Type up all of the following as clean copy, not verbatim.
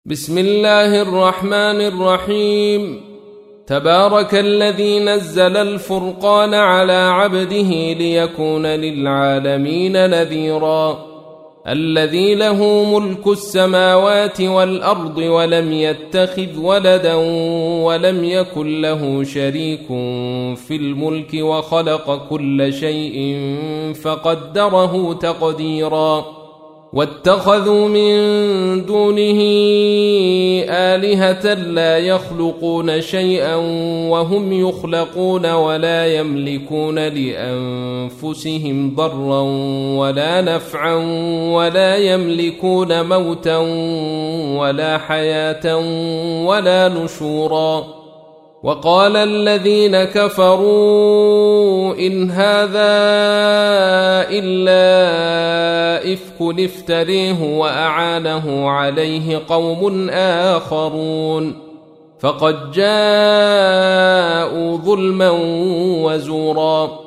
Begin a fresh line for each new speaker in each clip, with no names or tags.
بسم الله الرحمن الرحيم. تبارك الذي نزل الفرقان على عبده ليكون للعالمين نذيرا. الذي له ملك السماوات والأرض ولم يتخذ ولدا ولم يكن له شريك في الملك وخلق كل شيء فقدره تقديرا. واتخذوا من دونه آلهة لا يخلقون شيئا وهم يخلقون ولا يملكون لأنفسهم ضرا ولا نفعا ولا يملكون موتا ولا حياة ولا نشورا. وقال الذين كفروا إن هذا إلا إفك افتريه وأعانه عليه قوم آخرون فقد جاءوا ظلما وزورا.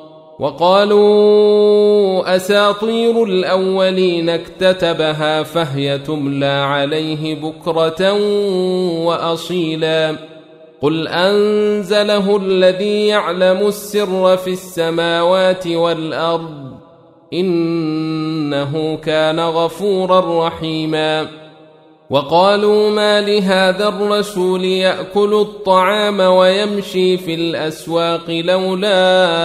وقالوا أساطير الأولين اكتتبها فهي تملى عليه بكرة وأصيلا. قل أنزله الذي يعلم السر في السماوات والأرض إنه كان غفورا رحيما. وقالوا ما لهذا الرسول يأكل الطعام ويمشي في الأسواق لولا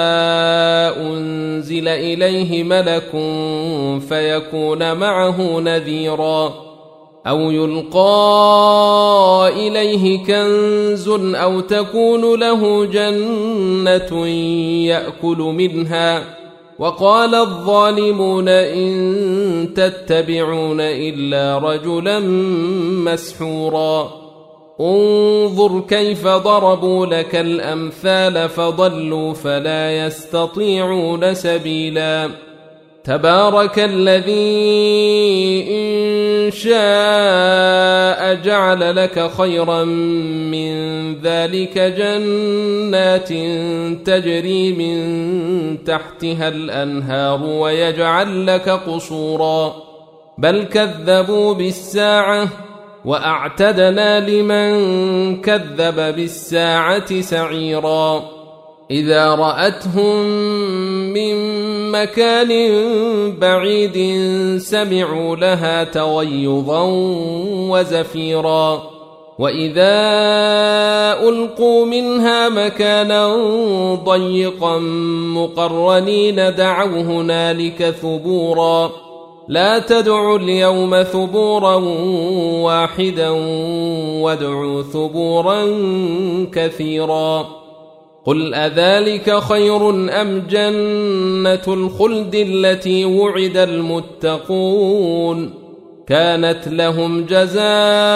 أنزل إليه ملك فيكون معه نذيرا أو يلقى إليه كنز أو تكون له جنة يأكل منها. وقال الظالمون إن تتبعون إلا رجلا مسحورا. انظر كيف ضربوا لك الأمثال فضلوا فلا يستطيعون سبيلا. تبارك الذي إن شاء جعل لك خيرا من ذلك جنات تجري من تحتها الأنهار ويجعل لك قصورا. بل كذبوا بالساعة وأعتدنا لمن كذب بالساعة سعيرا. إذا رأتهم من مكان بعيد سمعوا لها تغيظا وزفيرا. وإذا ألقوا منها مكانا ضيقا مقرنين دعوا هنالك ثبورا. لا تدعوا اليوم ثبورا واحدا وادعوا ثبورا كثيرا. قل أذلك خير أم جنة الخلد التي وعد المتقون كانت لهم جزاء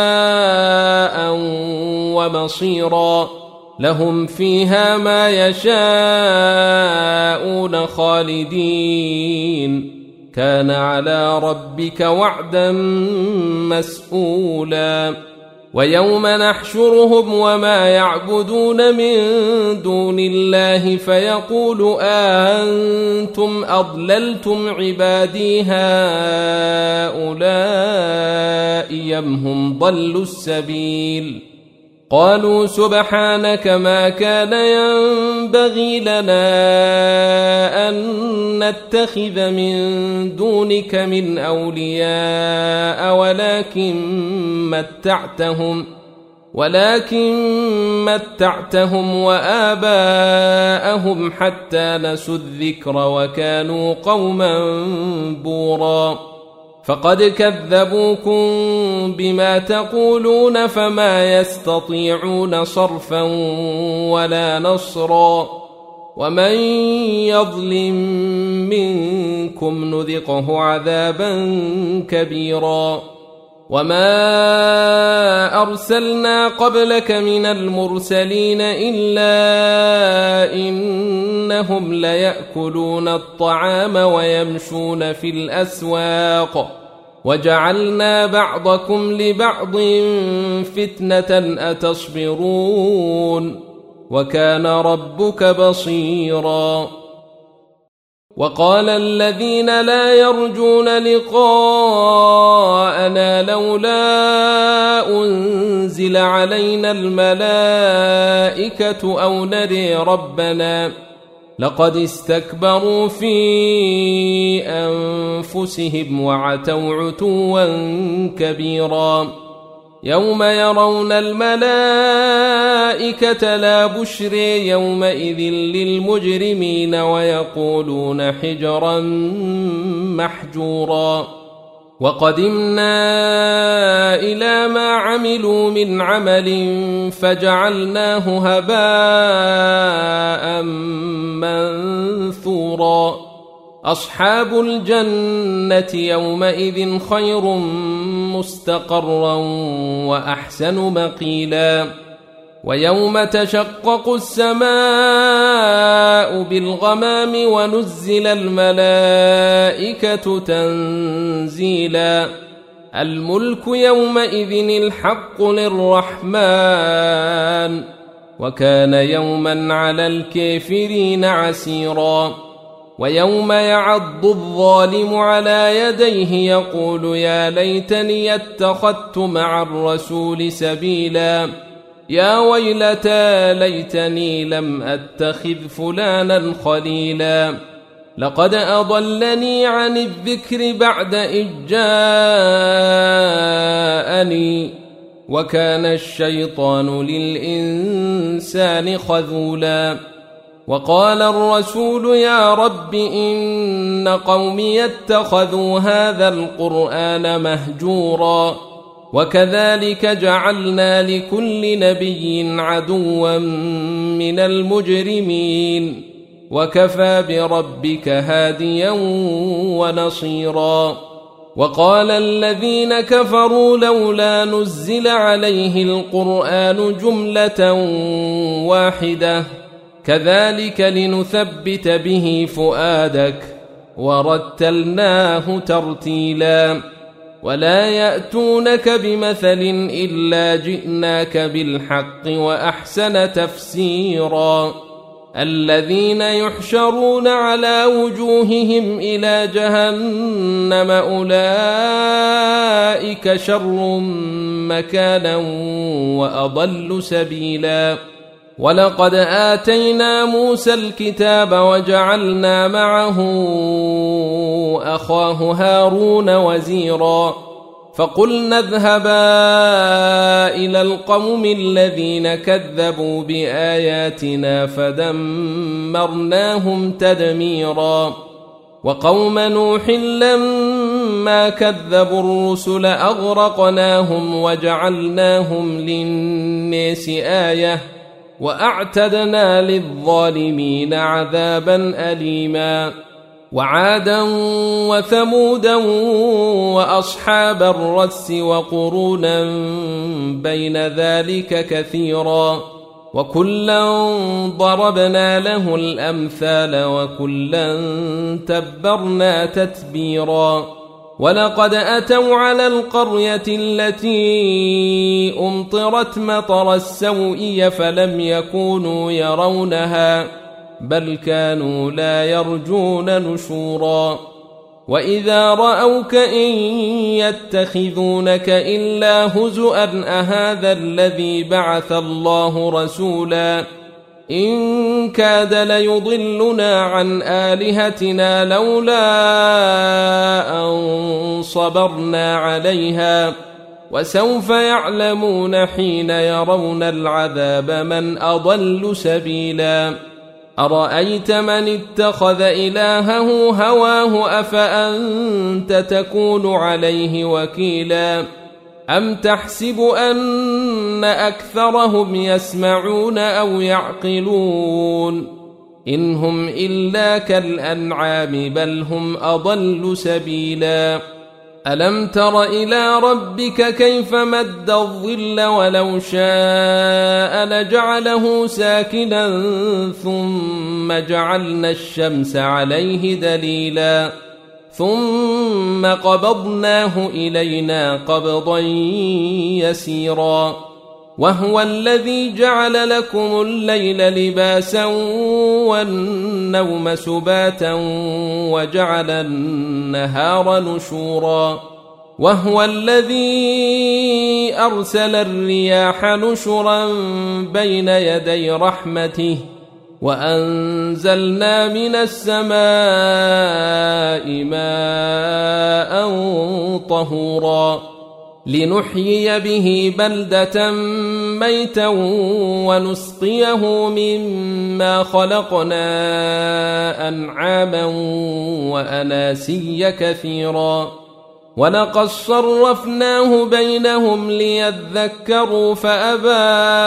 ومصيرا. لهم فيها ما يشاءون خالدين كان على ربك وعدا مسئولا. ويوم نحشرهم وما يعبدون من دون الله فيقول أنتم أضللتم عبادي هؤلاء أم هم ضلوا السبيل. قالوا سبحانك ما كان ينبغي لنا أن نتخذ من دونك من أولياء ولكن متعتهم وآباءهم حتى نسوا الذكر وكانوا قوما بورا. فقد كذبوكم بما تقولون فما يستطيعون صرفا ولا نصرا. ومن يظلم منكم نذقه عذابا كبيرا. وما أرسلنا قبلك من المرسلين إلا إنهم ليأكلون الطعام ويمشون في الأسواق وجعلنا بعضكم لبعض فتنة أتصبرون وكان ربك بصيرا. وقال الذين لا يرجون لقاءنا لولا أنزل علينا الملائكة أو نري ربنا لقد استكبروا في أنفسهم وعتوا عتوا كبيرا يوم يرون الملائكة لا بشر يومئذ للمجرمين ويقولون حجرا محجورا وقدمنا إلى ما عملوا من عمل فجعلناه هباء منثورا أصحاب الجنة يومئذ خير مستقرا وأحسن مقيلا ويوم تشقق السماء بالغمام ونزل الملائكة تنزيلا الملك يومئذ الحق للرحمن وكان يوما على الكافرين عسيرا ويوم يعض الظالم على يديه يقول يا ليتني اتخذت مع الرسول سبيلا يا ويلتى ليتني لم أتخذ فلانا خليلا لقد أضلني عن الذكر بعد إذ جاءني وكان الشيطان للإنسان خذولا وقال الرسول يا رب إن قومي اتخذوا هذا القرآن مهجورا وكذلك جعلنا لكل نبي عدوا من المجرمين وكفى بربك هاديا ونصيرا وقال الذين كفروا لولا نزل عليه القرآن جملة واحدة كذلك لنثبت به فؤادك ورتلناه ترتيلا ولا يأتونك بمثل إلا جئناك بالحق وأحسن تفسيرا الذين يحشرون على وجوههم إلى جهنم أولئك شر مكانا وأضل سبيلا ولقد آتينا موسى الكتاب وجعلنا معه أخاه هارون وزيرا فقلنا اذهبا إلى القوم الذين كذبوا بآياتنا فدمرناهم تدميرا وقوم نوح لما كذبوا الرسل أغرقناهم وجعلناهم للناس آية وأعتدنا للظالمين عذابا أليما وعادا وثمودا وأصحاب الرس وقرونا بين ذلك كثيرا وكلا ضربنا له الأمثال وكلا تبرنا تتبيرا ولقد أتوا على القرية التي أمطرت مطر السوء فلم يكونوا يرونها بل كانوا لا يرجون نشورا وإذا رأوك إن يتخذونك إلا هزؤا أهذا الذي بعث الله رسولا إن كاد ليضلنا عن آلهتنا لولا أن صبرنا عليها وسوف يعلمون حين يرون العذاب من أضل سبيلا أرأيت من اتخذ إلهه هواه أفأنت تكون عليه وكيلا أم تحسب أن أكثرهم يسمعون أو يعقلون إن هم إلا كالأنعام بل هم أضل سبيلا ألم تر إلى ربك كيف مد الظل ولو شاء لجعله ساكنا ثم جعلنا الشمس عليه دليلا ثم قبضناه إلينا قبضا يسيرا وهو الذي جعل لكم الليل لباسا والنوم سباتا وجعل النهار نشورا وهو الذي أرسل الرياح نشرا بين يدي رحمته وأنزلنا من السماء ماء طهورا لنحيي به بلدة ميتا ونسقيه مما خلقنا أنعاما وأناسيا كثيرا ولقد صرفناه بينهم ليذكروا فأبى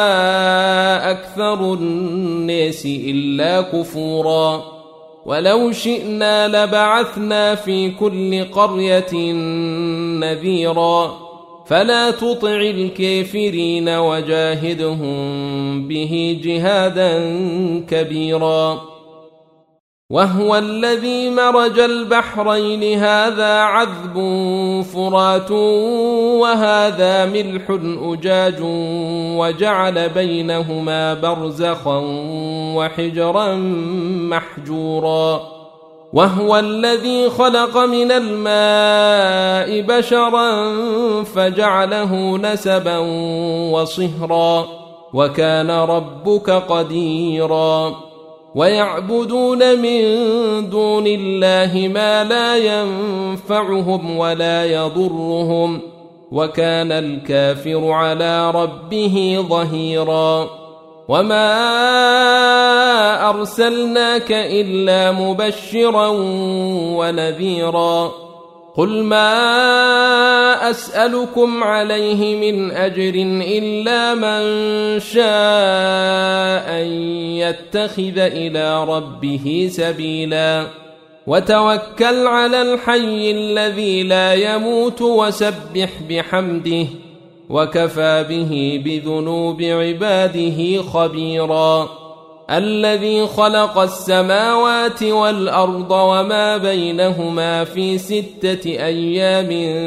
أكثر الناس إلا كفورا ولو شئنا لبعثنا في كل قرية نذيرا فلا تطع الكافرين وجاهدهم به جهادا كبيرا وهو الذي مرج البحرين هذا عذب فرات وهذا ملح أجاج وجعل بينهما برزخا وحجرا محجورا وهو الذي خلق من الماء بشرا فجعله نسبا وصهرا وكان ربك قديرا ويعبدون من دون الله ما لا ينفعهم ولا يضرهم وكان الكافر على ربه ظهيرا وما أرسلناك إلا مبشرا ونذيرا قل ما أسألكم عليه من أجر إلا من شاء أن يتخذ إلى ربه سبيلا وتوكل على الحي الذي لا يموت وسبح بحمده وكفى به بذنوب عباده خبيرا الذي خلق السماوات والأرض وما بينهما في 6 أيام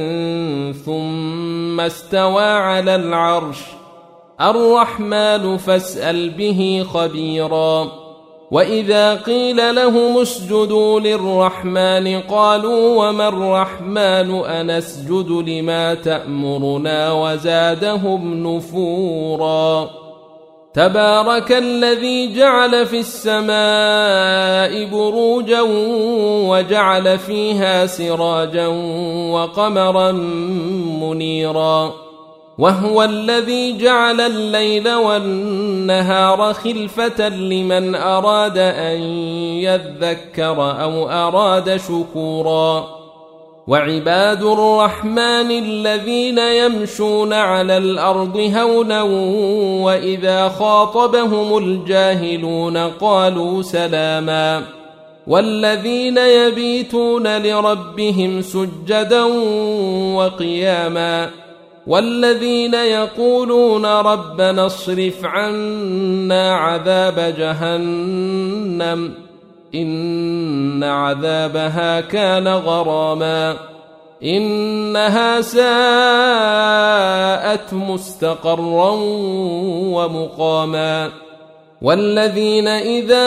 ثم استوى على العرش الرحمن فاسأل به خبيرا وإذا قيل لهم اسجدوا للرحمن قالوا وما الرحمن أنسجد لما تأمرنا وزادهم نفورا تبارك الذي جعل في السماء بروجا وجعل فيها سراجا وقمرا منيرا وهو الذي جعل الليل والنهار خلفة لمن أراد أن يذكر أو أراد شكورا وعباد الرحمن الذين يمشون على الأرض هونا وإذا خاطبهم الجاهلون قالوا سلاما والذين يبيتون لربهم سجدا وقياما والذين يقولون ربنا اصرف عنا عذاب جهنم إن عذابها كان غراما إنها ساءت مستقرا ومقاما والذين إذا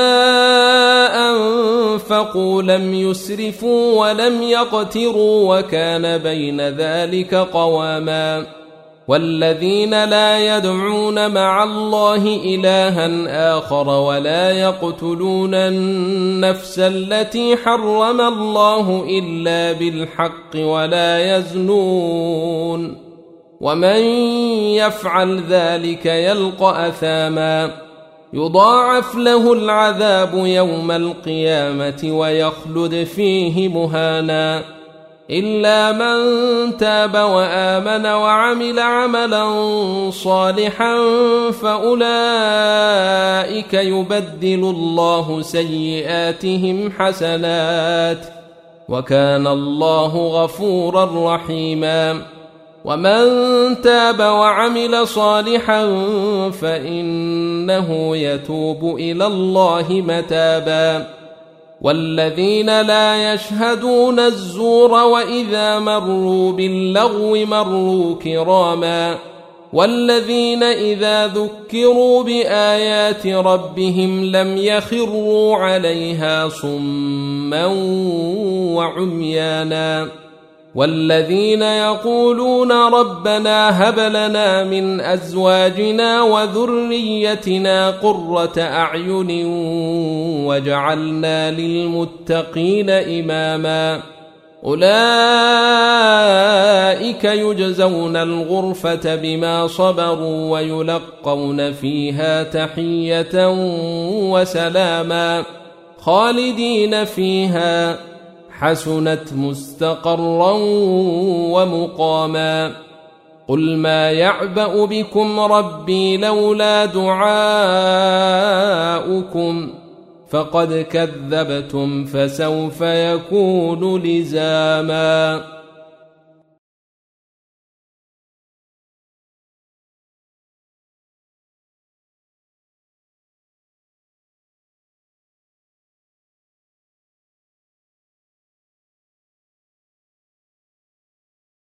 أنفقوا لم يسرفوا ولم يقتروا وكان بين ذلك قواما والذين لا يدعون مع الله إلها آخر ولا يقتلون النفس التي حرم الله إلا بالحق ولا يزنون ومن يفعل ذلك يلقى أثاما يضاعف له العذاب يوم القيامة ويخلد فيه مهانا إلا من تاب وآمن وعمل عملا صالحا فأولئك يبدل الله سيئاتهم حسنات وكان الله غفورا رحيما ومن تاب وعمل صالحا فإنه يتوب إلى الله متابا والذين لا يشهدون الزور وإذا مروا باللغو مروا كراما والذين إذا ذكروا بآيات ربهم لم يخروا عليها صما وعميانا والذين يقولون ربنا هب لنا من أزواجنا وذريتنا قرة أعين واجعلنا للمتقين إماما أولئك يجزون الغرفة بما صبروا ويلقون فيها تحية وسلاما خالدين فيها حسنت مستقرا ومقاما قل ما يعبأ بكم ربي لولا دعاؤكم فقد كذبتم فسوف يكون لزاما.